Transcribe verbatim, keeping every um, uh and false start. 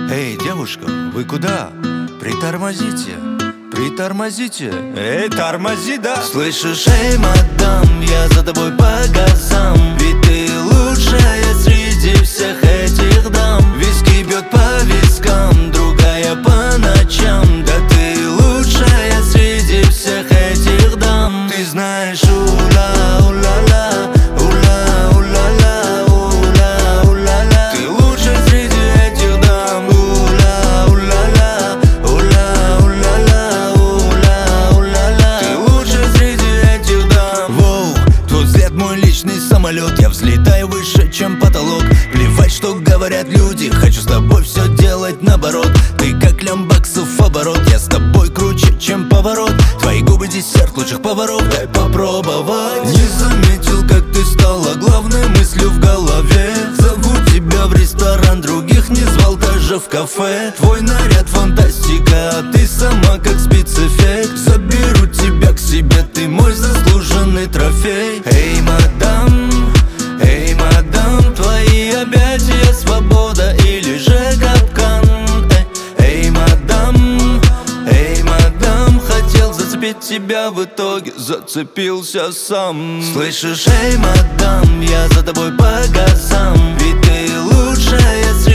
Эй, девушка, вы куда? Притормозите, притормозите. Эй, тормози, да. Слышишь, эй, мадам, я за тобой по газам. Ведь ты лучшая среди всех этих дам. Виски бьет по вискам, другая по ночам. Да ты лучшая среди всех этих дам. Ты знаешь, ула, ула-ла, ула, ула-ла, ула, ула-ла. Ты лучшая среди этих дам. Ула, ула-ла, ула, ула-ла, ула, ула-ла. Ты лучшая среди этих дам. Воу, твой взгляд мой личный самолет. Я взлетаю выше, чем потолок. Плевать, что говорят люди, хочу с тобой все делать наоборот. Ты как лямбаксов оборот, я с тобой круче, чем поворот. Твои губы десерт лучших поваров, дай попробовать. Не заметил, как ты стала главной мыслью в голове. Зову тебя в ресторан, других не звал даже в кафе. Твой наряд фантастика, а ты сама как спецэффект. Заберу тебя к себе, ты мой заслуженный трофей. Эй, мадам, эй, мадам, твои объятия свобода или же капкан? Эй, эй, мадам, эй, мадам, хотел зацепить тебя, в итоге зацепился сам. Слышишь, эй, мадам, Я за тобой по газам, ведь ты лучшая среди